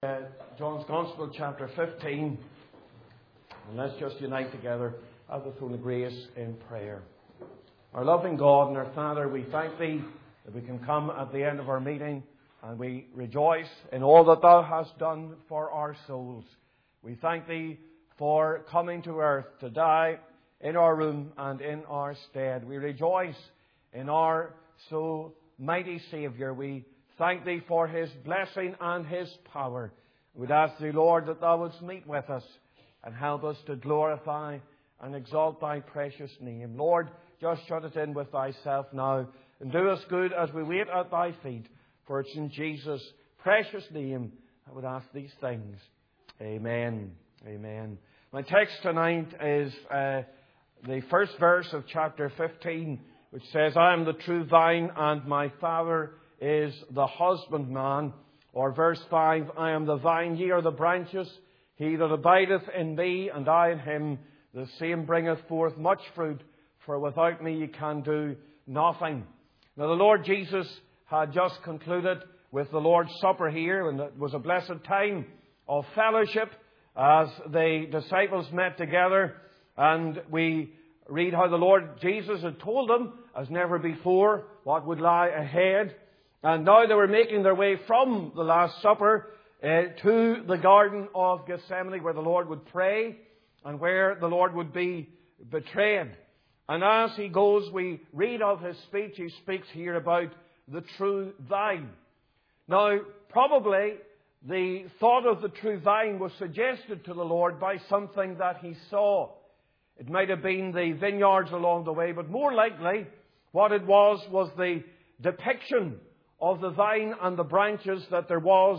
John's Gospel, chapter 15. And let's just unite together at the throne of grace in prayer. Our loving God and our Father, we thank Thee that we can come at the end of our meeting and we rejoice in all that Thou hast done for our souls. We thank Thee for coming to earth to die in our room and in our stead. We rejoice in our so mighty Saviour. We thank Thee for His blessing and His power. We'd ask Thee, Lord, that Thou wouldst meet with us and help us to glorify and exalt Thy precious name. Lord, just shut it in with Thyself now and do us good as we wait at Thy feet. For it's in Jesus' precious name I would ask these things. Amen. Amen. My text tonight is the first verse of chapter 15, which says, I am the true vine and my Father is the husbandman. Or verse 5, I am the vine, ye are the branches. He that abideth in me and I in him, the same bringeth forth much fruit, for without me ye can do nothing. Now the Lord Jesus had just concluded with the Lord's Supper here, and it was a blessed time of fellowship as the disciples met together. And we read how the Lord Jesus had told them, as never before, what would lie ahead. And now they were making their way from the Last Supper to the Garden of Gethsemane, where the Lord would pray and where the Lord would be betrayed. And as He goes, we read of His speech. He speaks here about the true vine. Now, probably the thought of the true vine was suggested to the Lord by something that He saw. It might have been the vineyards along the way, but more likely what it was the depiction of the vine and the branches that there was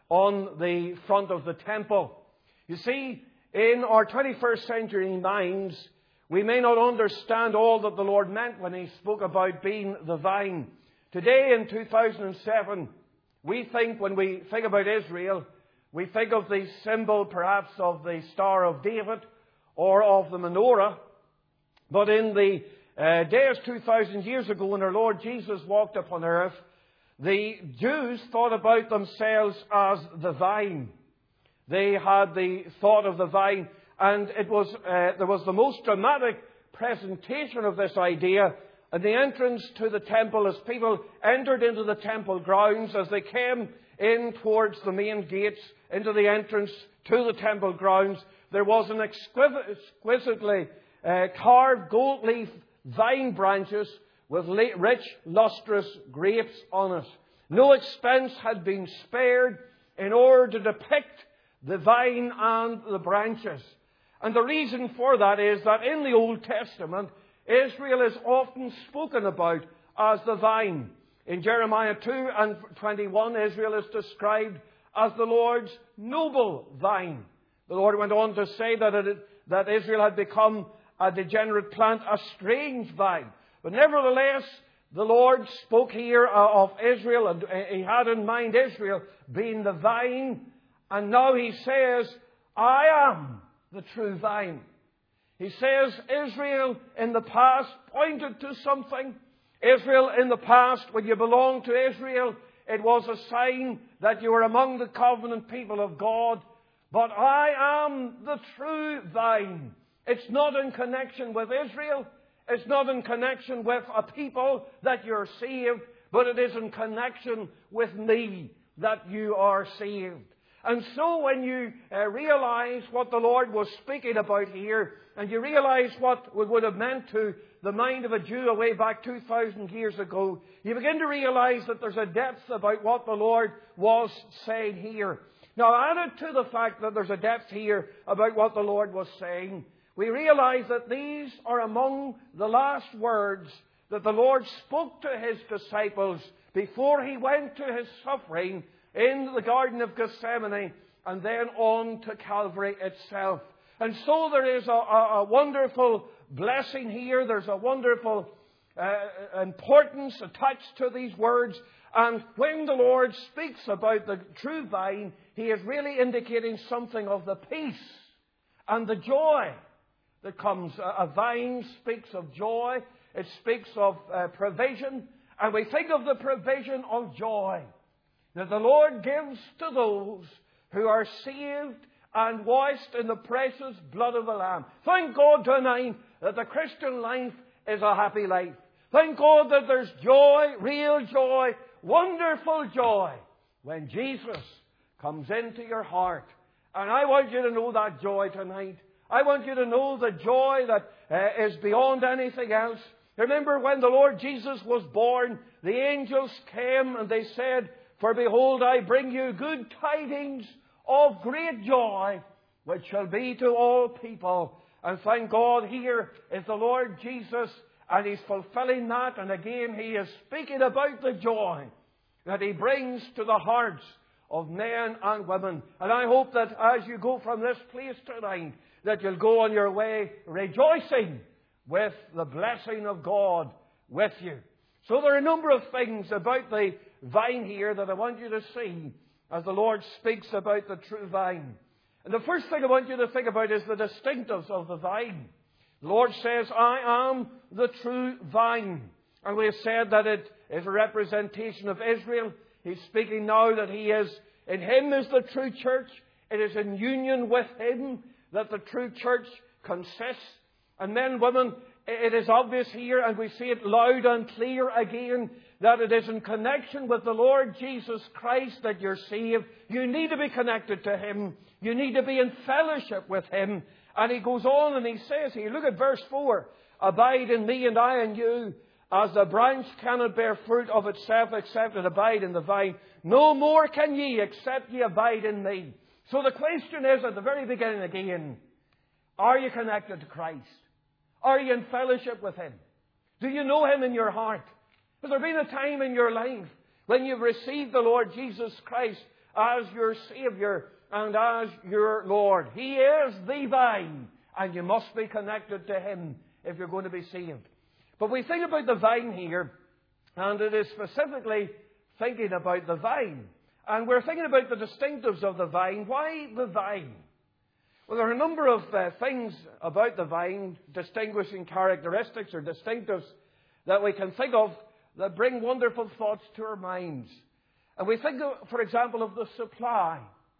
on the front of the temple. You see, in our 21st century minds, we may not understand all that the Lord meant when He spoke about being the vine. Today in 2007, we think, when we think about Israel, we think of the symbol perhaps of the Star of David or of the menorah. But in the days 2,000 years ago, when our Lord Jesus walked upon earth, the Jews thought about themselves as the vine. They had the thought of the vine, and it was there was the most dramatic presentation of this idea at the entrance to the temple as people entered into the temple grounds, as they came in towards the main gates, into the entrance to the temple grounds. There was an exquisitely carved gold leaf vine branches with rich, lustrous grapes on it. No expense had been spared in order to depict the vine and the branches. And the reason for that is that in the Old Testament, Israel is often spoken about as the vine. In Jeremiah 2 and 21, Israel is described as the Lord's noble vine. The Lord went on to say that Israel had become a degenerate plant, a strange vine. But nevertheless, the Lord spoke here of Israel, and He had in mind Israel being the vine. And now He says, I am the true vine. He says Israel in the past pointed to something. Israel in the past, when you belonged to Israel, it was a sign that you were among the covenant people of God. But I am the true vine. It's not in connection with Israel. It's not in connection with a people that you're saved, but it is in connection with me that you are saved. And so when you realize what the Lord was speaking about here, and you realize what it would have meant to the mind of a Jew away back 2,000 years ago, you begin to realize that there's a depth about what the Lord was saying here. Now, added to the fact that there's a depth here about what the Lord was saying, we realize that these are among the last words that the Lord spoke to His disciples before He went to His suffering in the Garden of Gethsemane and then on to Calvary itself. And so there is a wonderful blessing here. There's a wonderful importance attached to these words. And when the Lord speaks about the true vine, He is really indicating something of the peace and the joy that comes. A vine speaks of joy. It speaks of provision. And we think of the provision of joy that the Lord gives to those who are saved and washed in the precious blood of the Lamb. Thank God tonight that the Christian life is a happy life. Thank God that there's joy, real joy, wonderful joy when Jesus comes into your heart. And I want you to know that joy tonight. I want you to know the joy that is beyond anything else. Remember when the Lord Jesus was born, the angels came and they said, "For behold, I bring you good tidings of great joy, which shall be to all people." And thank God, here is the Lord Jesus, and He's fulfilling that. And again, He is speaking about the joy that He brings to the hearts of men and women. And I hope that as you go from this place tonight, that you'll go on your way rejoicing with the blessing of God with you. So there are a number of things about the vine here that I want you to see as the Lord speaks about the true vine. And the first thing I want you to think about is the distinctives of the vine. The Lord says, "I am the true vine." And we have said that it is a representation of Israel. He's speaking now that He is, in Him is the true church. It is in union with Him that the true church consists. And men and women, it is obvious here, and we see it loud and clear again, that it is in connection with the Lord Jesus Christ that you're saved. You need to be connected to Him. You need to be in fellowship with Him. And He goes on and He says here, look at verse 4, "Abide in me and I in you, as the branch cannot bear fruit of itself except it abide in the vine. No more can ye except ye abide in me." So the question is at the very beginning again, are you connected to Christ? Are you in fellowship with Him? Do you know Him in your heart? Has there been a time in your life when you've received the Lord Jesus Christ as your Saviour and as your Lord? He is the vine, and you must be connected to Him if you're going to be saved. But we think about the vine here, and it is specifically thinking about the vine. And we're thinking about the distinctives of the vine. Why the vine? Well, there are a number of things about the vine, distinguishing characteristics or distinctives that we can think of that bring wonderful thoughts to our minds. And we think, for example, of the supply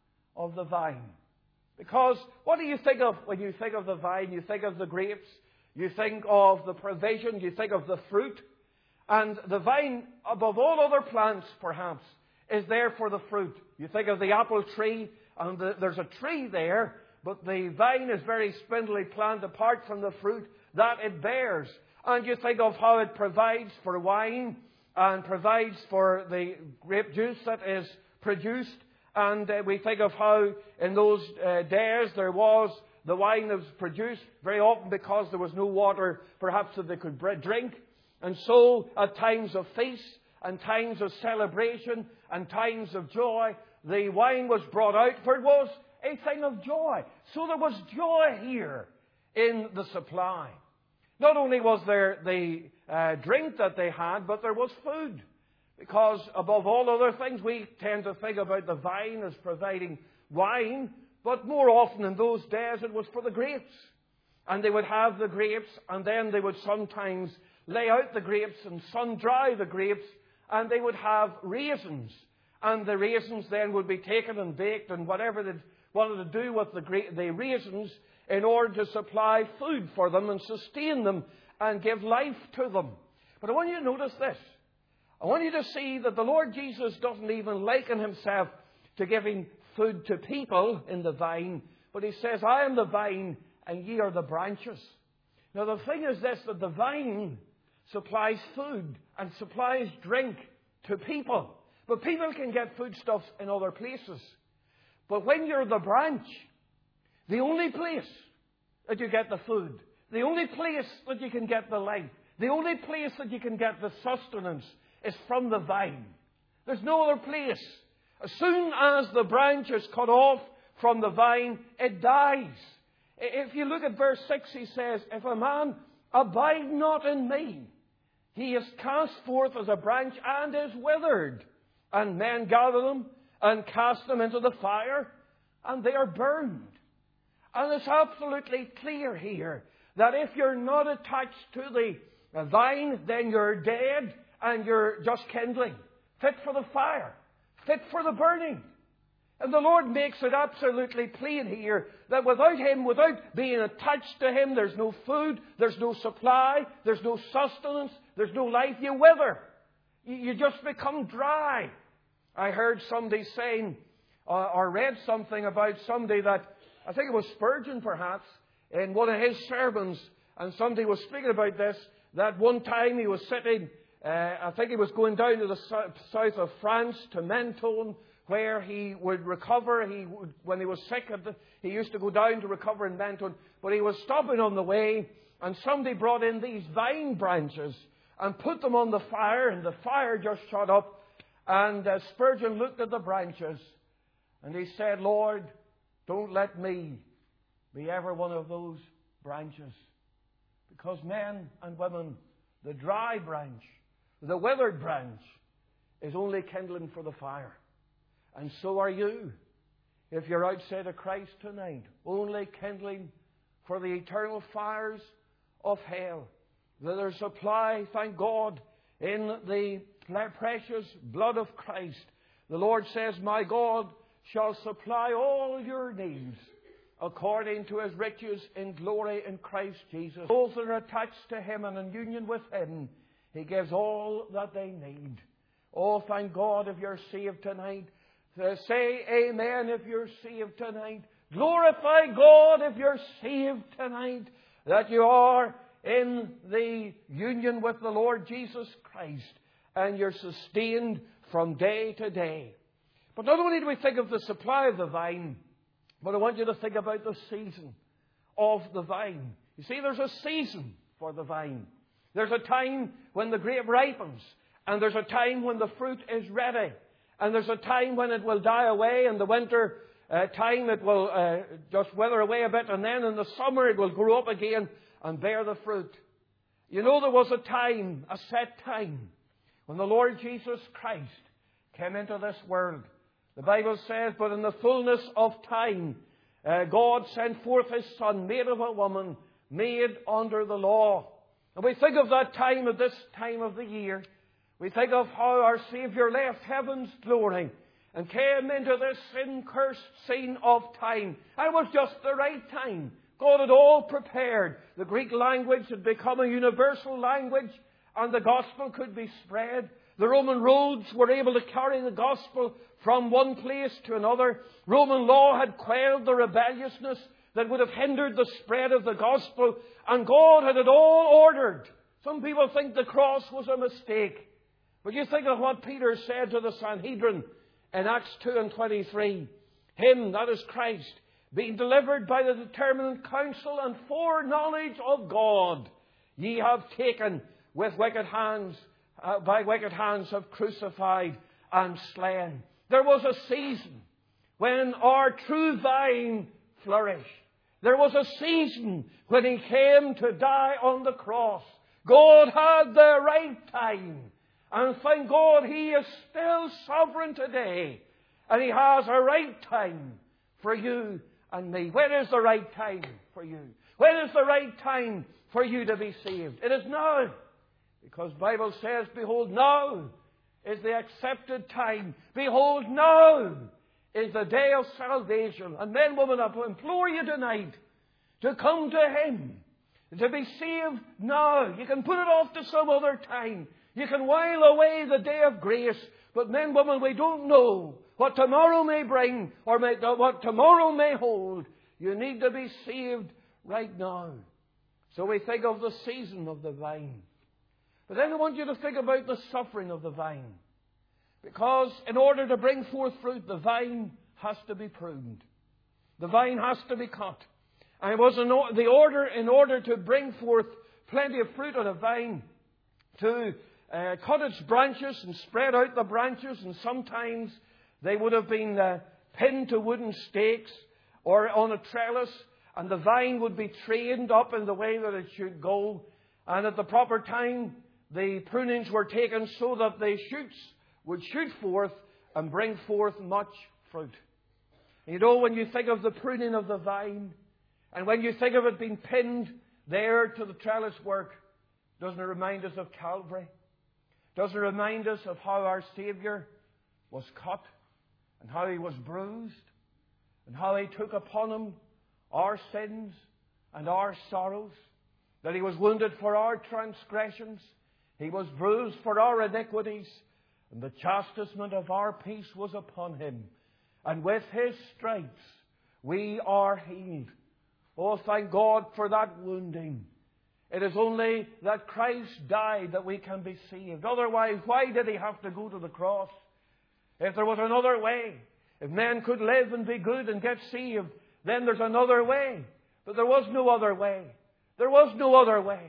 of the vine. Because what do you think of when you think of the vine? You think of the grapes. You think of the provision. You think of the fruit. And the vine, above all other plants, perhaps, is there for the fruit. You think of the apple tree, and there's a tree there, but the vine is very spindly plant apart from the fruit that it bears. And you think of how it provides for wine and provides for the grape juice that is produced. And we think of how in those days there was the wine that was produced very often because there was no water perhaps that they could drink. And so at times of feast and times of celebration and times of joy, the wine was brought out, for it was a thing of joy. So there was joy here in the supply. Not only was there the drink that they had, but there was food. Because above all other things, we tend to think about the vine as providing wine, but more often in those days it was for the grapes. And they would have the grapes, and then they would sometimes lay out the grapes and sun-dry the grapes, and they would have raisins. And the raisins then would be taken and baked, and whatever they wanted to do with the raisins in order to supply food for them and sustain them and give life to them. But I want you to notice this. I want you to see that the Lord Jesus doesn't even liken Himself to giving food to people in the vine, but He says, "I am the vine and ye are the branches." Now the thing is this, that the vine supplies food and supplies drink to people. But people can get foodstuffs in other places. But when you're the branch, the only place that you get the food, the only place that you can get the life, the only place that you can get the sustenance is from the vine. There's no other place. As soon as the branch is cut off from the vine, it dies. If you look at verse 6, he says, "If a man abide not in me, he is cast forth as a branch and is withered. And men gather them and cast them into the fire, and they are burned." And it's absolutely clear here that if you're not attached to the vine, then you're dead and you're just kindling, fit for the fire, fit for the burning. And the Lord makes it absolutely plain here that without Him, without being attached to Him, there's no food, there's no supply, there's no sustenance, there's no life. You wither. You just become dry. I heard somebody saying, or read something about somebody that, I think it was Spurgeon perhaps, in one of his sermons, and somebody was speaking about this, that one time he was sitting, I think he was going down to the south of France, to Menton, where he would recover. When he was sick, he used to go down to recover in Menton. But he was stopping on the way, and somebody brought in these vine branches and put them on the fire, and the fire just shot up. And Spurgeon looked at the branches, and he said, Lord, don't let me be ever one of those branches. Because men and women, the dry branch, the withered branch, is only kindling for the fire. And so are you, if you're outside of Christ tonight, only kindling for the eternal fires of hell. That there's supply, thank God, in the precious blood of Christ. The Lord says, my God shall supply all your needs according to His riches in glory in Christ Jesus. Those that are attached to Him and in union with Him, He gives all that they need. Oh, thank God if you're saved tonight. Say amen if you're saved tonight. Glorify God if you're saved tonight, that you are in the union with the Lord Jesus Christ and you're sustained from day to day. But not only do we think of the supply of the vine, but I want you to think about the season of the vine. You see, there's a season for the vine. There's a time when the grape ripens, and there's a time when the fruit is ready. And there's a time when it will die away. In the winter time it will just wither away a bit. And then in the summer it will grow up again and bear the fruit. You know, there was a time, a set time, when the Lord Jesus Christ came into this world. The Bible says, but in the fullness of time, God sent forth His Son, made of a woman, made under the law. And we think of that time at this time of the year. We think of how our Saviour left heaven's glory and came into this sin-cursed scene of time. And it was just the right time. God had all prepared. The Greek language had become a universal language, and the gospel could be spread. The Roman roads were able to carry the gospel from one place to another. Roman law had quelled the rebelliousness that would have hindered the spread of the gospel, and God had it all ordered. Some people think the cross was a mistake. But you think of what Peter said to the Sanhedrin in Acts 2:23. Him, that is Christ, being delivered by the determinate counsel and foreknowledge of God, ye have taken with wicked hands, by wicked hands have crucified and slain. There was a season when our true vine flourished. There was a season when He came to die on the cross. God had the right time. And thank God He is still sovereign today. And He has a right time for you and me. When is the right time for you? When is the right time for you to be saved? It is now. Because the Bible says, behold, now is the accepted time. Behold, now is the day of salvation. And men, women, I implore you tonight to come to Him, to be saved now. You can put it off to some other time. You can while away the day of grace. But men, women, we don't know what tomorrow may bring or what tomorrow may hold. You need to be saved right now. So we think of the season of the vine. But then I want you to think about the suffering of the vine. Because in order to bring forth fruit, the vine has to be pruned. The vine has to be cut. And it was the order, in order to bring forth plenty of fruit on a vine, to cut its branches and spread out the branches, and sometimes they would have been pinned to wooden stakes or on a trellis, and the vine would be trained up in the way that it should go. And at the proper time, the prunings were taken so that the shoots would shoot forth and bring forth much fruit. And you know, when you think of the pruning of the vine, and when you think of it being pinned there to the trellis work, doesn't it remind us of Calvary? Doesn't it remind us of how our Saviour was cut and how He was bruised, and how He took upon Him our sins and our sorrows, that He was wounded for our transgressions, He was bruised for our iniquities, and the chastisement of our peace was upon Him. And with His stripes we are healed. Oh, thank God for that wounding. It is only that Christ died that we can be saved. Otherwise, why did He have to go to the cross? If there was another way, if men could live and be good and get saved, then there's another way. But there was no other way. There was no other way.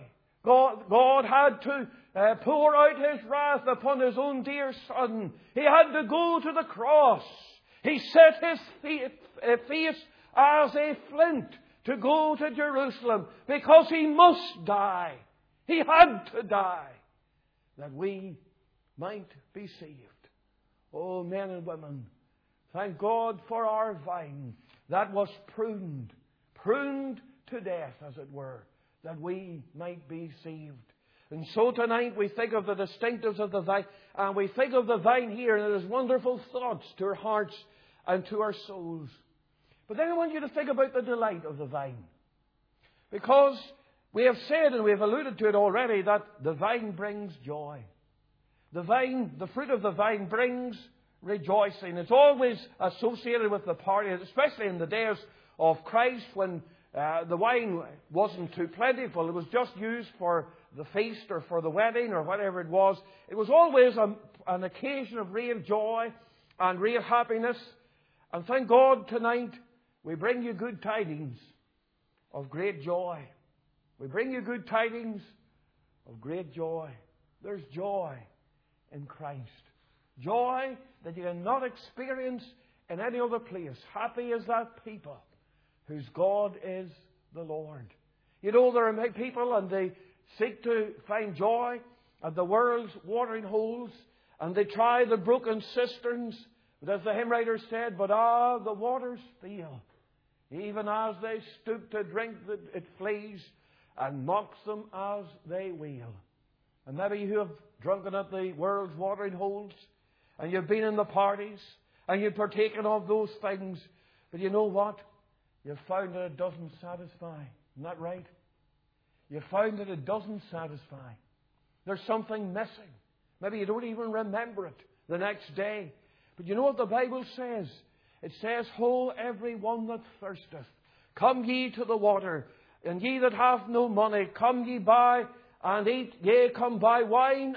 God had to pour out His wrath upon His own dear Son. He had to go to the cross. He set His face as a flint to go to Jerusalem because He must die. He had to die that we might be saved. Oh, men and women, thank God for our vine that was pruned to death, as it were, that we might be saved. And so tonight we think of the distinctives of the vine, and we think of the vine here, and it has wonderful thoughts to our hearts and to our souls. But then I want you to think about the delight of the vine. Because we have said, and we have alluded to it already, that the vine brings joy. The fruit of the vine brings rejoicing. It's always associated with the party, especially in the days of Christ when the wine wasn't too plentiful. It was just used for the feast or for the wedding or whatever it was. It was always an occasion of real joy and real happiness. And thank God tonight we bring you good tidings of great joy. We bring you good tidings of great joy. There's joy in Christ. Joy that you cannot experience in any other place. Happy is that people whose God is the Lord. You know, there are people and they seek to find joy at the world's watering holes, and they try the broken cisterns. But as the hymn writer said, but the waters fail. Even as they stoop to drink, it flees and mocks them as they will. And maybe you have drunken at the world's watering holes, and you've been in the parties, and you've partaken of those things. But you know what? You've found that it doesn't satisfy. Isn't that right? You've found that it doesn't satisfy. There's something missing. Maybe you don't even remember it the next day. But you know what the Bible says? It says, Ho, every one that thirsteth, come ye to the water, and ye that have no money, come ye buy and eat. Yea, come buy wine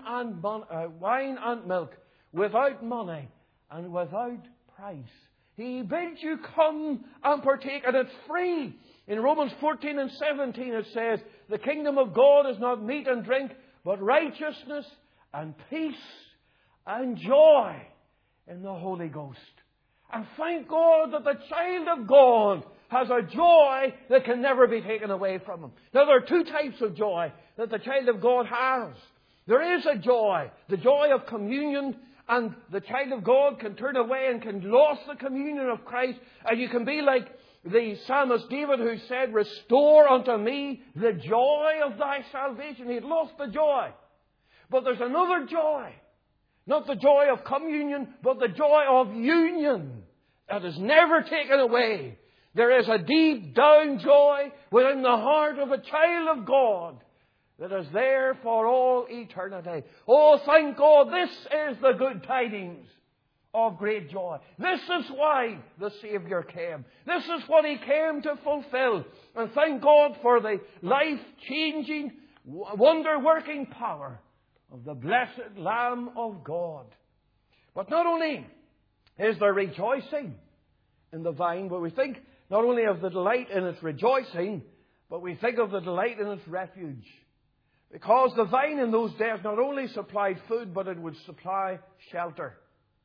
and milk, without money and without price. He bids you come and partake, and it's free. In Romans 14 and 17 it says, the kingdom of God is not meat and drink, but righteousness and peace and joy in the Holy Ghost. And thank God that the child of God has a joy that can never be taken away from him. Now, there are two types of joy that the child of God has. There is a joy, the joy of communion, and the child of God can turn away and can lose the communion of Christ, and you can be like the psalmist David, who said, restore unto me the joy of thy salvation. He had lost the joy. But there's another joy. Not the joy of communion, but the joy of union that is never taken away. There is a deep down joy within the heart of a child of God that is there for all eternity. Oh, thank God, this is the good tidings of great joy. This is why the Saviour came. This is what He came to fulfill. And thank God for the life-changing, wonder-working power of the blessed Lamb of God. But not only is there rejoicing in the vine, but we think not only of the delight in its rejoicing, but we think of the delight in its refuge. Because the vine in those days not only supplied food, but it would supply shelter.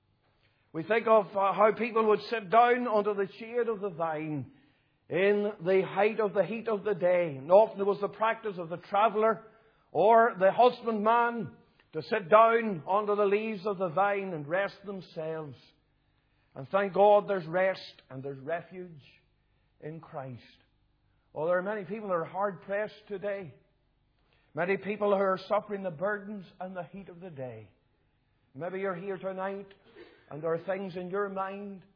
We think of how people would sit down under the shade of the vine in the height of the heat of the day. And often it was the practice of the traveller or the husbandman to sit down under the leaves of the vine and rest themselves. And thank God there's rest and there's refuge in Christ. Oh, there are many people who are hard-pressed today. Many people who are suffering the burdens and the heat of the day. Maybe you're here tonight and there are things in your mind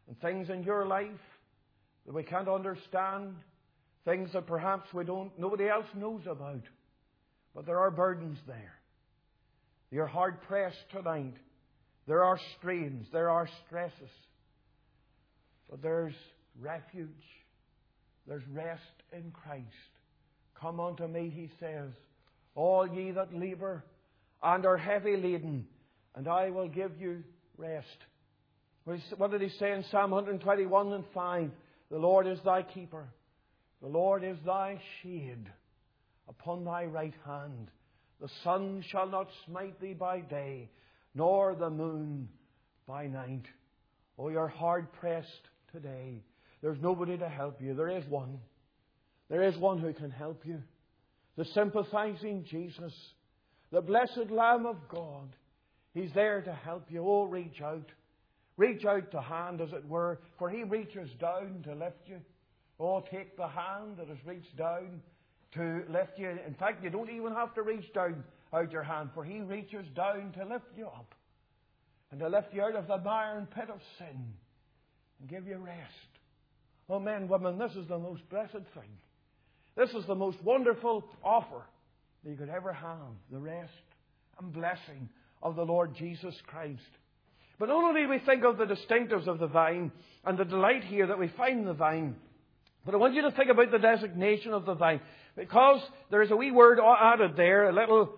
and things in your life that we can't understand, things that perhaps nobody else knows about. But there are burdens there. You're hard pressed tonight. There are strains, there are stresses. But there's refuge. There's rest in Christ. Come unto me, he says, all ye that labour and are heavy laden, and I will give you rest. What did he say in Psalm 121 and 5? The Lord is thy keeper. The Lord is thy shade upon thy right hand. The sun shall not smite thee by day, nor the moon by night. Oh, you're hard pressed today. There's nobody to help you. There is one. There is one who can help you. The sympathizing Jesus, the blessed Lamb of God. He's there to help you. Oh, reach out. Reach out the hand, as it were, for He reaches down to lift you. Oh, take the hand that has reached down to lift you. In fact, you don't even have to reach down out your hand, for He reaches down to lift you up and to lift you out of the iron pit of sin and give you rest. Oh, men, women, this is the most blessed thing. This is the most wonderful offer that you could ever have, the rest and blessing of the Lord Jesus Christ. But not only do we think of the distinctives of the vine and the delight here that we find in the vine, but I want you to think about the designation of the vine, because there is a wee word added there, a little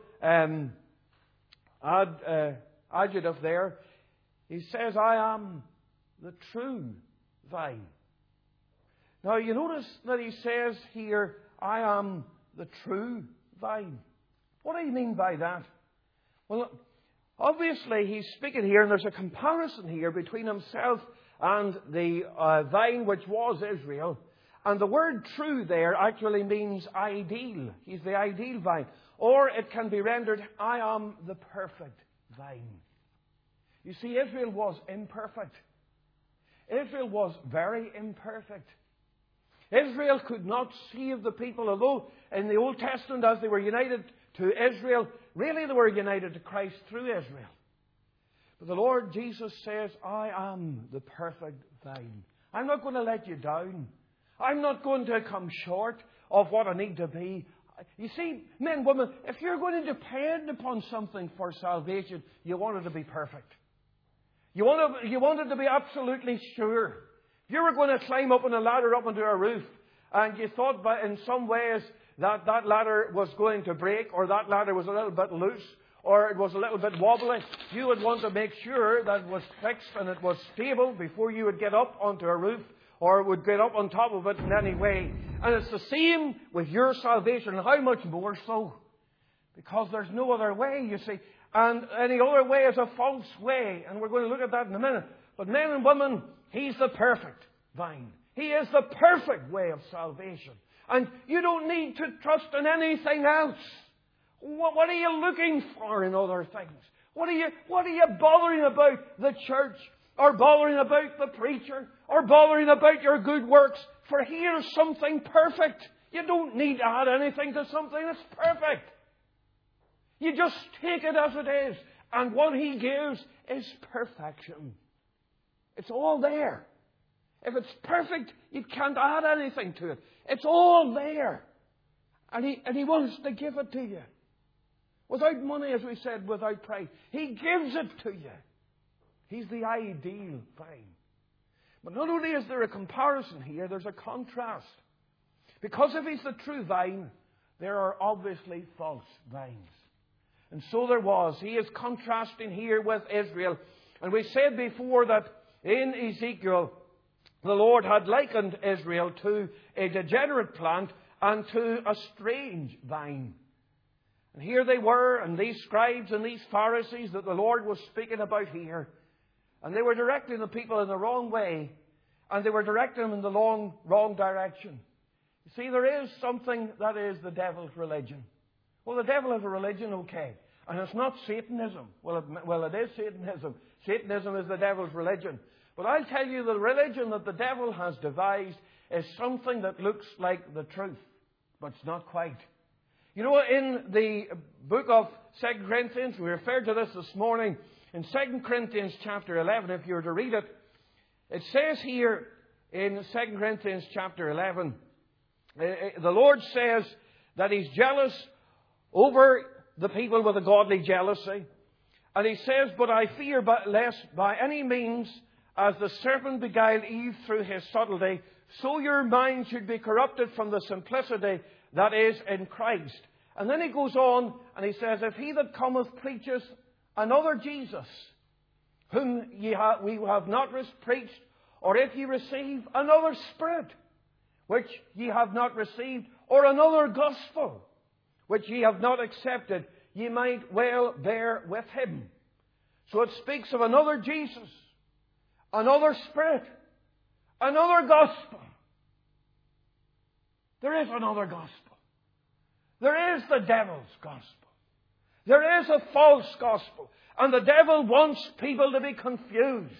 adjective there. He says, I am the true vine. Now you notice that he says here, I am the true vine. What do you mean by that? Well, obviously he's speaking here, and there's a comparison here between himself and the vine which was Israel. And the word true there actually means ideal. He's the ideal vine. Or it can be rendered, I am the perfect vine. You see, Israel was imperfect. Israel was very imperfect. Israel could not save the people, although in the Old Testament, as they were united to Israel, really they were united to Christ through Israel. But the Lord Jesus says, I am the perfect vine. I'm not going to let you down. I'm not going to come short of what I need to be. You see, men, women, if you're going to depend upon something for salvation, you want it to be perfect. You want it to be absolutely sure. If you were going to climb up on a ladder up onto a roof, and you thought in some ways that ladder was going to break, or that ladder was a little bit loose, or it was a little bit wobbly, you would want to make sure that it was fixed and it was stable before you would get up onto a roof, or would get up on top of it in any way. And it's the same with your salvation, and how much more so? Because there's no other way, you see. And any other way is a false way. And we're going to look at that in a minute. But men and women, He's the perfect vine. He is the perfect way of salvation. And you don't need to trust in anything else. What are you looking for in other things? What are you bothering about the church? Or bothering about the preacher? Or bothering about your good works? For here's something perfect. You don't need to add anything to something that's perfect. You just take it as it is. And what He gives is perfection. It's all there. If it's perfect, you can't add anything to it. It's all there. And He wants to give it to you. Without money, as we said, without price. He gives it to you. He's the ideal vine. But not only is there a comparison here, there's a contrast. Because if He's the true vine, there are obviously false vines. And so there was. He is contrasting here with Israel. And we said before that in Ezekiel, the Lord had likened Israel to a degenerate plant and to a strange vine. And here they were, and these scribes and these Pharisees that the Lord was speaking about here. And they were directing the people in the wrong way. And they were directing them in the wrong direction. You see, there is something that is the devil's religion. Well, the devil has a religion, okay. And it's not Satanism. Well, it is Satanism. Satanism is the devil's religion. But I'll tell you, the religion that the devil has devised is something that looks like the truth. But it's not quite. You know, in the book of 2 Corinthians, we referred to this morning, in 2 Corinthians chapter 11, if you were to read it, It says here in 2 Corinthians chapter 11, the Lord says that He's jealous over the people with a godly jealousy. And He says, "But I fear lest by any means, as the serpent beguiled Eve through his subtlety, so your mind should be corrupted from the simplicity that is in Christ." And then He goes on and He says, "If he that cometh preacheth another Jesus, whom we have not preached, or if ye receive another Spirit, which ye have not received, or another gospel, which ye have not accepted, ye might well bear with him." So it speaks of another Jesus, another Spirit, another gospel. There is another gospel. There is the devil's gospel. There is a false gospel. And the devil wants people to be confused.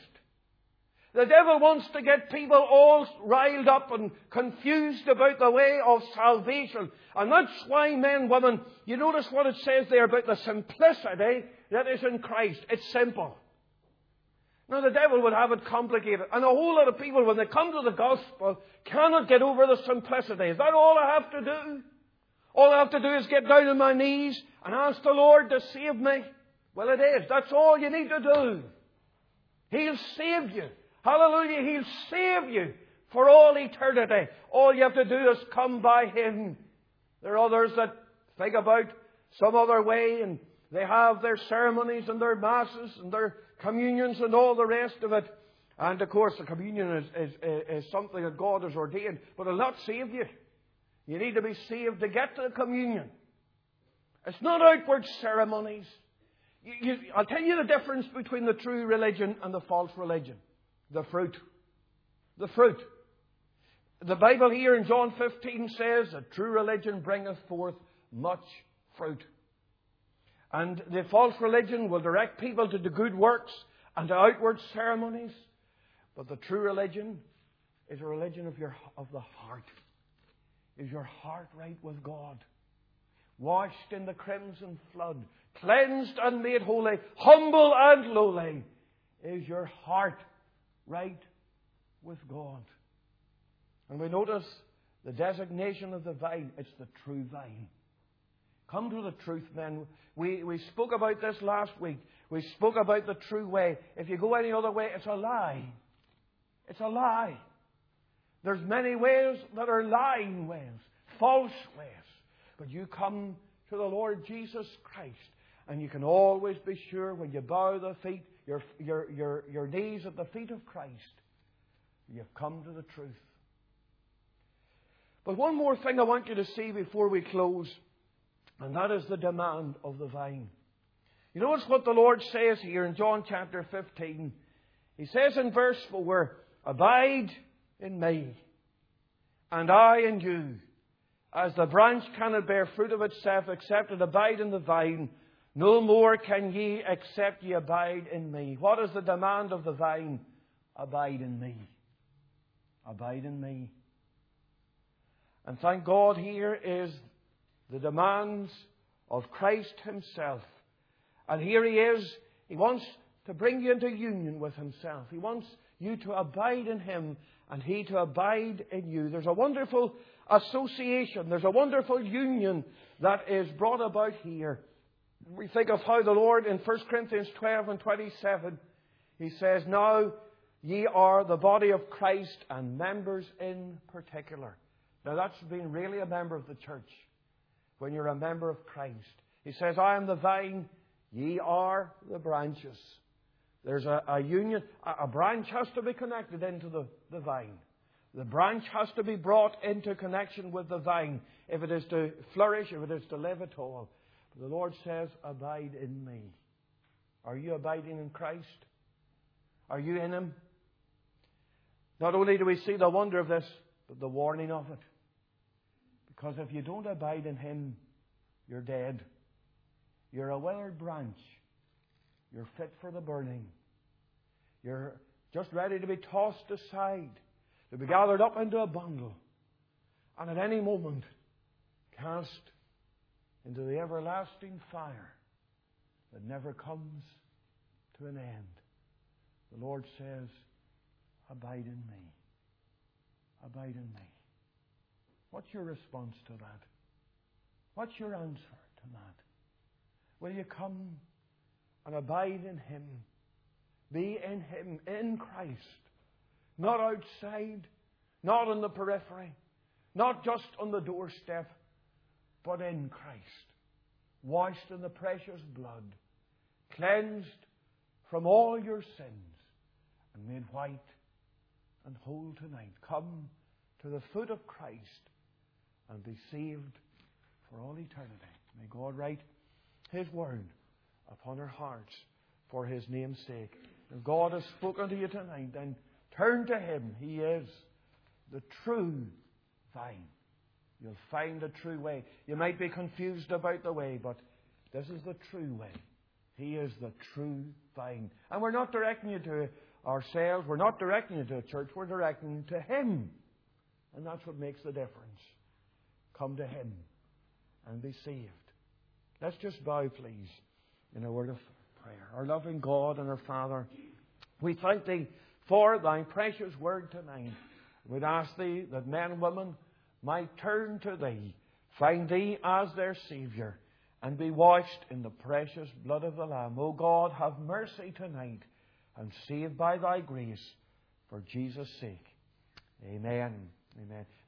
The devil wants to get people all riled up and confused about the way of salvation. And that's why, men, women, you notice what it says there about the simplicity that is in Christ. It's simple. Now, the devil would have it complicated. And a whole lot of people, when they come to the gospel, cannot get over the simplicity. Is that all I have to do? All I have to do is get down on my knees and ask the Lord to save me? Well, it is. That's all you need to do. He'll save you. Hallelujah. He'll save you for all eternity. All you have to do is come by Him. There are others that think about some other way, and they have their ceremonies and their masses and their communions and all the rest of it. And of course, the communion is something that God has ordained, but it'll not save you. You need to be saved to get to the communion. It's not outward ceremonies. I'll tell you the difference between the true religion and the false religion. The fruit. The fruit. The Bible here in John 15 says that true religion bringeth forth much fruit. And the false religion will direct people to do good works and to outward ceremonies. But the true religion is a religion of the heart. Is your heart right with God? Washed in the crimson flood, cleansed and made holy, humble and lowly. Is your heart right with God? And we notice the designation of the vine. It's the true vine. Come to the truth, men. We spoke about this last week. We spoke about the true way. If you go any other way, it's a lie. It's a lie. There's many ways that are lying ways, false ways. But you come to the Lord Jesus Christ, and you can always be sure when you bow the feet, your knees at the feet of Christ, you've come to the truth. But one more thing I want you to see before we close, and that is the demand of the vine. You notice what the Lord says here in John chapter 15. He says in verse 4, "Abide in me, and I in you. As the branch cannot bear fruit of itself except it abide in the vine, no more can ye except ye abide in me." What is the demand of the vine? Abide in me. Abide in me. And thank God, here is the demands of Christ Himself. And here He is. He wants to bring you into union with Himself. He wants you to abide in Him and He to abide in you. There's a wonderful association. There's a wonderful union that is brought about here. We think of how the Lord in 1 Corinthians 12 and 27, He says, "Now ye are the body of Christ and members in particular." Now that's being really a member of the church. When you're a member of Christ. He says, "I am the vine, ye are the branches." There's a union. A branch has to be connected into the vine. The branch has to be brought into connection with the vine if it is to flourish, if it is to live at all. But the Lord says, "Abide in me." Are you abiding in Christ? Are you in Him? Not only do we see the wonder of this, but the warning of it. Because if you don't abide in Him, you're dead. You're a withered branch. You're fit for the burning. You're just ready to be tossed aside, to be gathered up into a bundle, and at any moment cast into the everlasting fire that never comes to an end. The Lord says, abide in me. Abide in me. What's your response to that? What's your answer to that? Will you come and abide in Him? Be in Him, in Christ. Not outside, not on the periphery, not just on the doorstep, but in Christ. Washed in the precious blood, cleansed from all your sins, and made white and whole tonight. Come to the foot of Christ and be saved for all eternity. May God write His word upon our hearts for His name's sake. If God has spoken to you tonight, then turn to Him. He is the true vine. You'll find the true way. You might be confused about the way, but this is the true way. He is the true vine. And we're not directing you to ourselves. We're not directing you to a church. We're directing you to Him. And that's what makes the difference. Come to Him and be saved. Let's just bow, please, in a word of prayer. Our loving God and our Father, we thank Thee for Thy precious word tonight. We'd ask Thee that men and women might turn to Thee, find Thee as their Saviour, and be washed in the precious blood of the Lamb. O God, have mercy tonight, and save by Thy grace, for Jesus' sake. Amen. Amen.